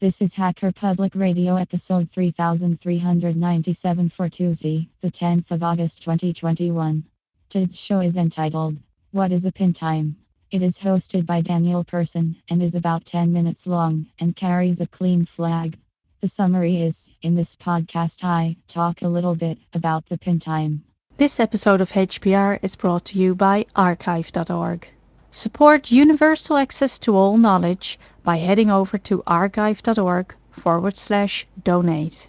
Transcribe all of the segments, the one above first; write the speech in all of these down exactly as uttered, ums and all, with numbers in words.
This is Hacker Public Radio episode three thousand three hundred ninety-seven for Tuesday, the tenth of August twenty twenty-one. Today's show is entitled, What is a Pin Time? It is hosted by Daniel Person and is about ten minutes long and carries a clean flag. The summary is, in this podcast I talk a little bit about the pin time. This episode of H P R is brought to you by archive dot org. Support universal access to all knowledge by heading over to archive.org forward slash donate.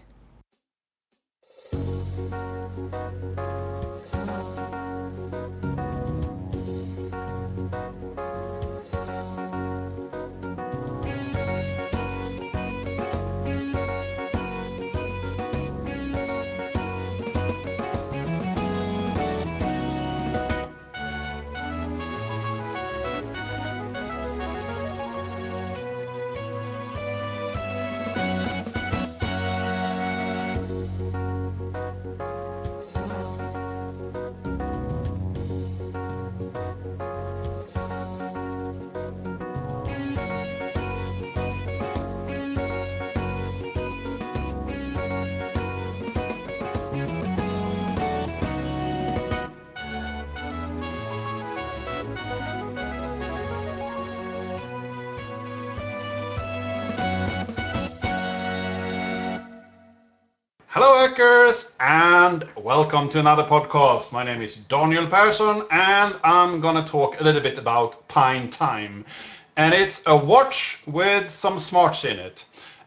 Hello, hackers, and welcome to another podcast. My name is Daniel Persson, and I'm gonna talk a little bit about Pine Time. And it's a watch with some smarts in it.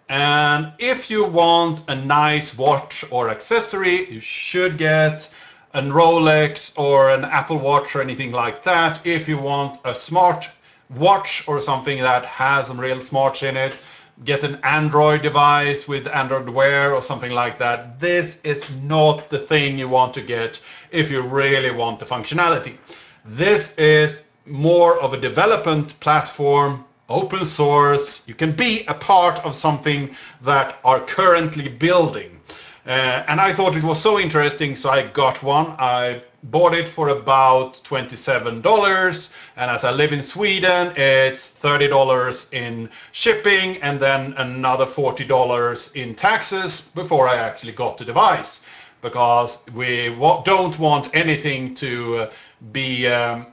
And if you want a nice watch or accessory, you should get a Rolex or an Apple Watch or anything like that. If you want a smart watch or something that has some real smarts in it, get an Android device with Android Wear or something like that. This is not the thing you want to get if you really want the functionality. This is more of a development platform, open source. You can be a part of something that are currently building. Uh, and I thought it was so interesting, so I got one. I bought it for about twenty-seven dollars, and as I live in Sweden, it's thirty dollars in shipping and then another forty dollars in taxes before I actually got the device, because we wa- don't want anything to uh, be um,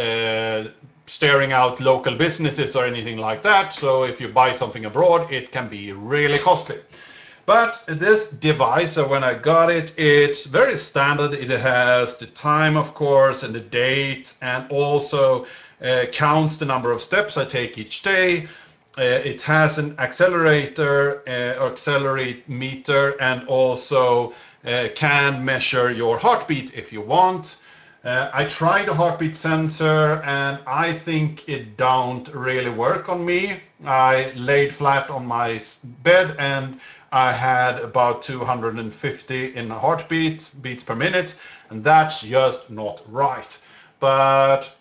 uh, staring out local businesses or anything like that. So if you buy something abroad, it can be really costly. But this device, so when I got it, it's very standard. It has the time, of course, and the date, and also uh, counts the number of steps I take each day. Uh, it has an accelerator uh, or accelerate meter, and also uh, can measure your heartbeat if you want. Uh, I tried a heartbeat sensor and I think it don't really work on me. I laid flat on my bed and I had about two hundred fifty in heartbeat beats per minute, and that's just not right. But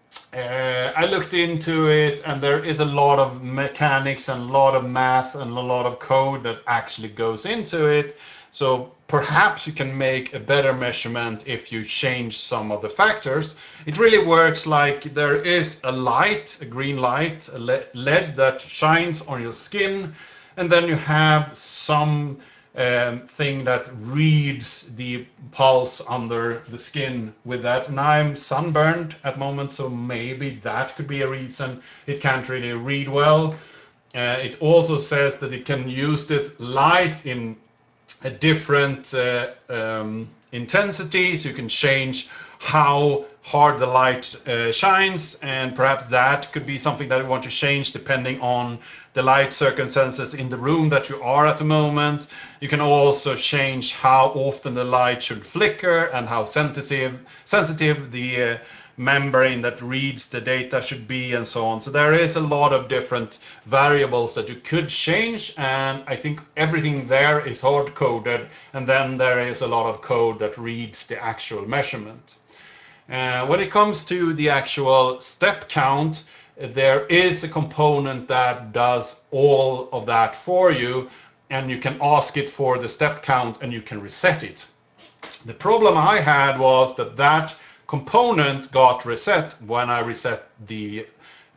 uh, I looked into it, and there is a lot of mechanics and a lot of math and a lot of code that actually goes into it. So perhaps you can make a better measurement if you change some of the factors. It really works like there is a light, a green light, a L E D that shines on your skin, and then you have some um, thing that reads the pulse under the skin with that. And I'm sunburned at the moment, so maybe that could be a reason it can't really read well. Uh, it also says that it can use this light in a different uh, um, intensity, so you can change how hard the light uh, shines, and perhaps that could be something that you want to change depending on the light circumstances in the room that you are at the moment. You can also change how often the light should flicker and how sensitive sensitive the uh, membrane that reads the data should be, and so on. So there is a lot of different variables that you could change, and I think everything there is hard coded, and then there is a lot of code that reads the actual measurement. Uh, when it comes to the actual step count, there is a component that does all of that for you, and you can ask it for the step count and you can reset it. The problem I had was that that component got reset when I reset the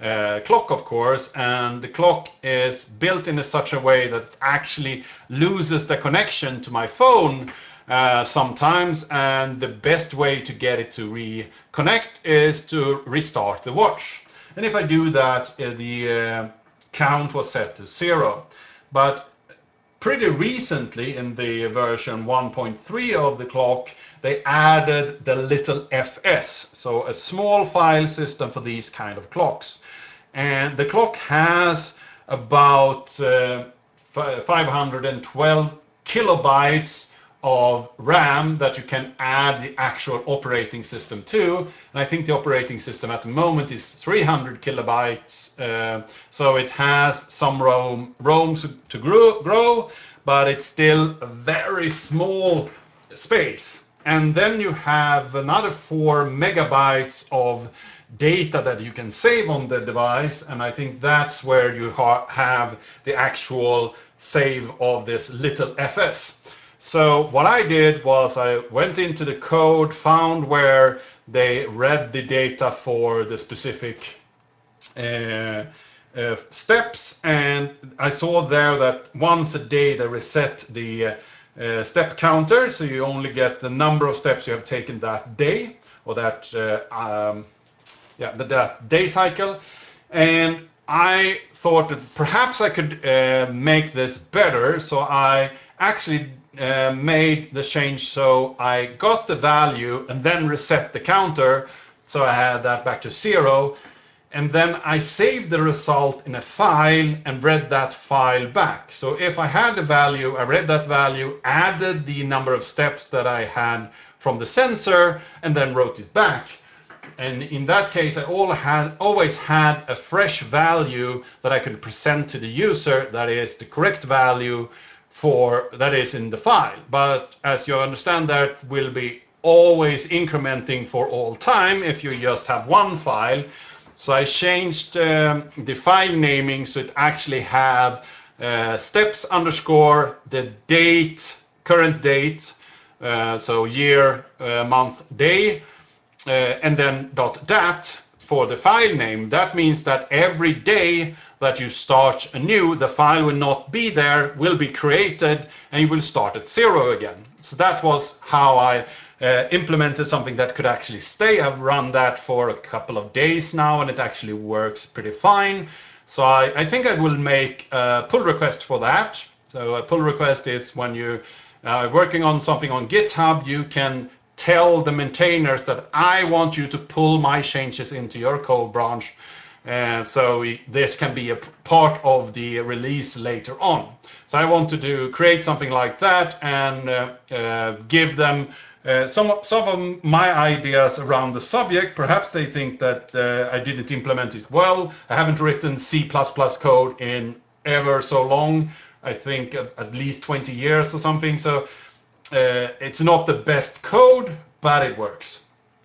uh, clock, of course, and the clock is built in a such a way that it actually loses the connection to my phone uh, sometimes, and the best way to get it to reconnect is to restart the watch. And if I do that, uh, the uh, count was set to zero. But pretty recently, in the version one point three of the clock, they added the little F S, so a small file system for these kind of clocks. And the clock has about uh, five hundred twelve kilobytes of RAM that you can add the actual operating system to. And I think the operating system at the moment is three hundred kilobytes. Uh, so it has some room, room to, to grow, grow, but it's still a very small space. And then you have another four megabytes of data that you can save on the device, and I think that's where you ha have the actual save of this little F S. So what I did was I went into the code, found where they read the data for the specific uh, uh, steps, and I saw there that once a day they reset the uh, uh, step counter, so you only get the number of steps you have taken that day, or that uh, um, yeah, the, the day cycle. And I thought that perhaps I could uh, make this better, so I actually uh, made the change so I got the value and then reset the counter, so I had that back to zero. And then I saved the result in a file and read that file back. So if I had a value, I read that value, added the number of steps that I had from the sensor, and then wrote it back. And in that case, I all had, always had a fresh value that I could present to the user, that is the correct value for that is in the file. But as you understand, that will be always incrementing for all time if you just have one file. So I changed um, the file naming so it actually have uh, steps underscore the date, current date, uh, so year, uh, month, day, uh, and then .dat for the file name. That means that every day that you start anew, the file will not be there, will be created, and you will start at zero again. So that was how I uh, implemented something that could actually stay. I've run that for a couple of days now, and it actually works pretty fine. So I, I think I will make a pull request for that. So a pull request is when you are uh, working on something on GitHub, you can tell the maintainers that I want you to pull my changes into your code branch. And so we, this can be a part of the release later on. So I want to do create something like that and uh, uh, give them uh, some, some of my ideas around the subject. Perhaps they think that uh, I didn't implement it well. I haven't written C plus plus code in ever so long. I think at, at least twenty years or something. So uh, it's not the best code, but it works.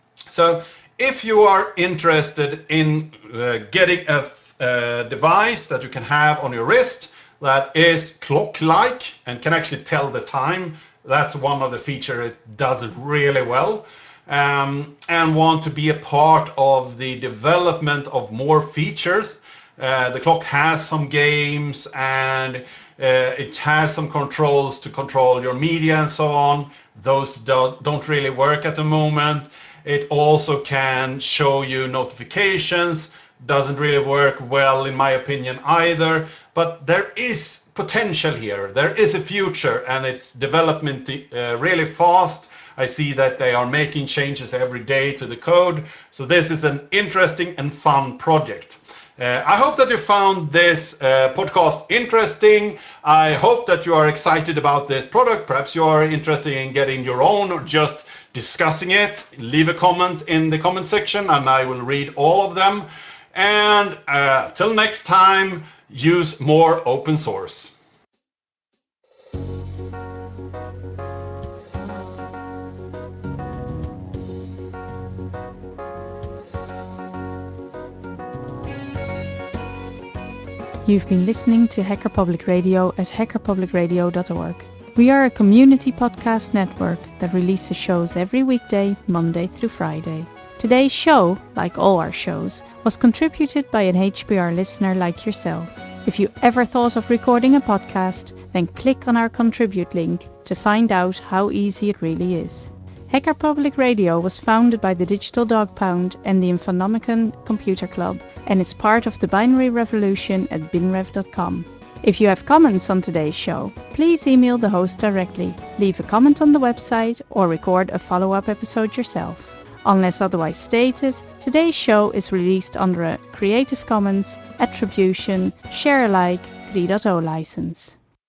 So if you are interested in uh, getting a, a device that you can have on your wrist that is clock-like and can actually tell the time, that's one of the features it does really well, um, and want to be a part of the development of more features. Uh, the clock has some games, and uh, it has some controls to control your media and so on. Those don't, don't really work at the moment. It also can show you notifications. Doesn't really work well, in my opinion, either. But there is potential here. There is a future, and it's development uh, really fast. I see that they are making changes every day to the code. So this is an interesting and fun project. Uh, I hope that you found this uh, podcast interesting. I hope that you are excited about this product. Perhaps you are interested in getting your own or just discussing it. Leave a comment in the comment section and I will read all of them. And uh, till next time, use more open source. You've been listening to Hacker Public Radio at hacker public radio dot org. We are a community podcast network that releases shows every weekday, Monday through Friday. Today's show, like all our shows, was contributed by an H P R listener like yourself. If you ever thought of recording a podcast, then click on our contribute link to find out how easy it really is. Hacker Public Radio was founded by the Digital Dog Pound and the Infonomicon Computer Club and is part of the binary revolution at binrev dot com. If you have comments on today's show, please email the host directly, leave a comment on the website, or record a follow-up episode yourself. Unless otherwise stated, today's show is released under a Creative Commons Attribution Share Alike three point oh license.